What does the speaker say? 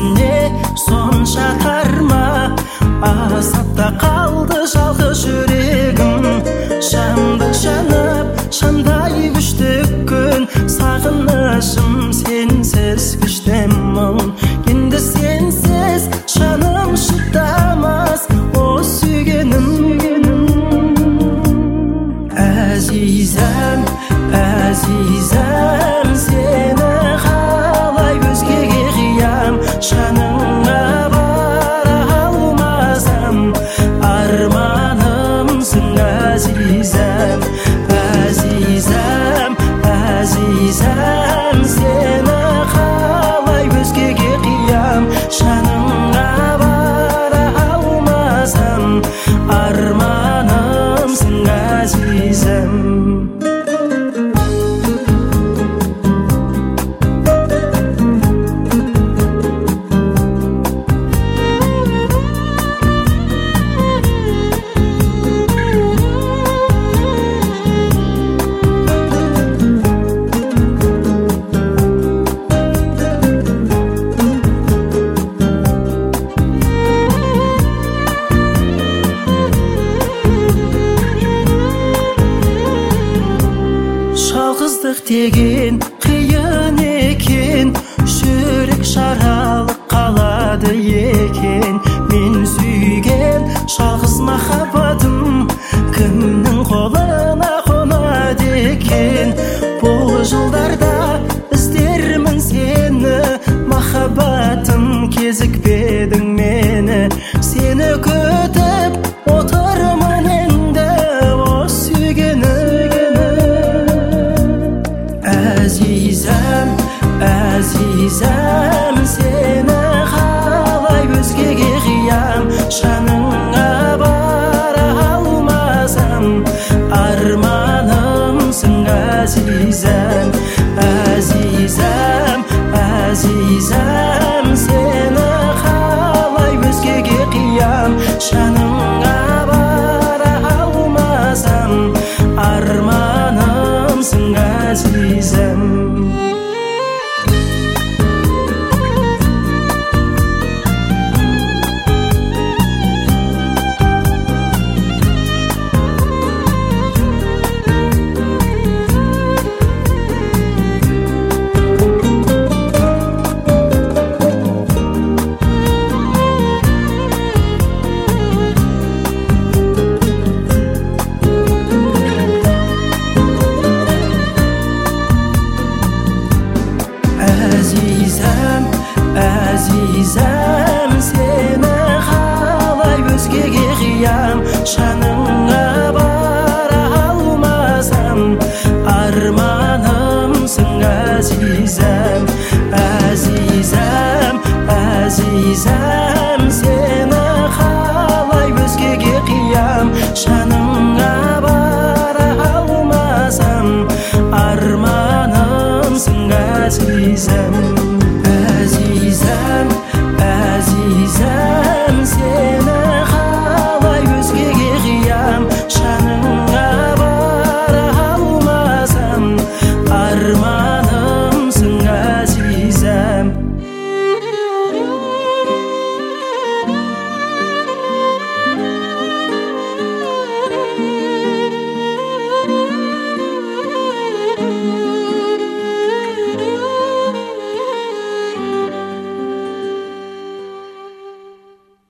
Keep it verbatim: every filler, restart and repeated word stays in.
несіне сонша тарма, азапта қалды жалғыз жүрегім. Шамдай жанып, шамдай күшті күн, сағынышым сенсіз күшті мұң. Енді сенсіз жаным шыдамас, о сүйгенім. Әзизәм, әзизәм, сені қалай өзгеге қиям, жаныңа бара алмасам, арманымсың әзизәм. Әзизәм, әзизәм, сені қалай өзгеге қиям, жаныңа бара алмасам, арманымсың әзизәм. Жалғыздық деген қиын екен, жүрек жаралып қалады екен. Мен сүйген жалғыз махаббатым кімнің қолына қонады екен? Бұл жылдарда іздермін сені, махаббатым кезікпедің мені. Сені күтіп отырмын енді, о сүйгенім. Әзизәм, әзизәм, сені қалай өзгеге қиям, жаныңа бара алмасам, арманымсың әзизәм. Әзизәм, әзизәм, сені қалай өзгеге қиям, жаныңа бара алмасам, арманымсың әзизәм. Әзизәм, әзизәм,